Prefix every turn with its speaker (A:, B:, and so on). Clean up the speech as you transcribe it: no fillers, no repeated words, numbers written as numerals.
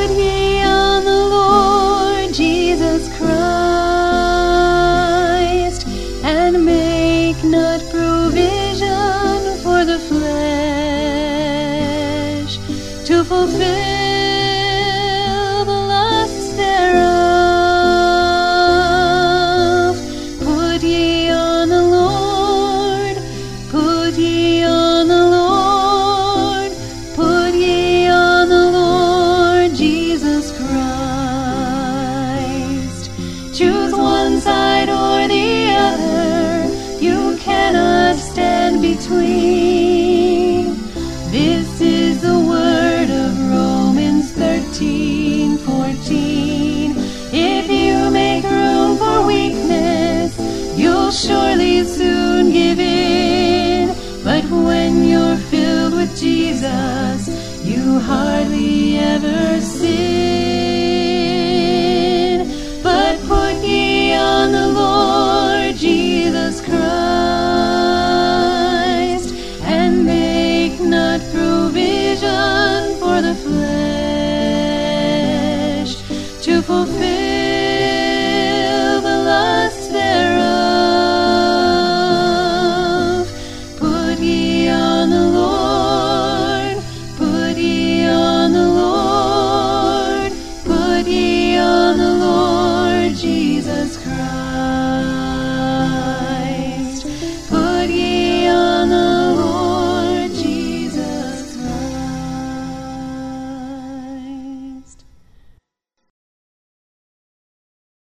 A: Put ye on the Lord Jesus Christ, and make not provision for the flesh to fulfill the lusts thereof. Put ye on the Lord, put ye on the Lord, put ye on the Lord Jesus Christ. Choose one side or the other, you cannot stand between. This is the word of Romans 13:14. If you make room for weakness, you'll surely soon give in. But when you're filled with Jesus, you hardly ever sin. But put ye on the Lord Jesus Christ, and make not provision for the flesh to fulfill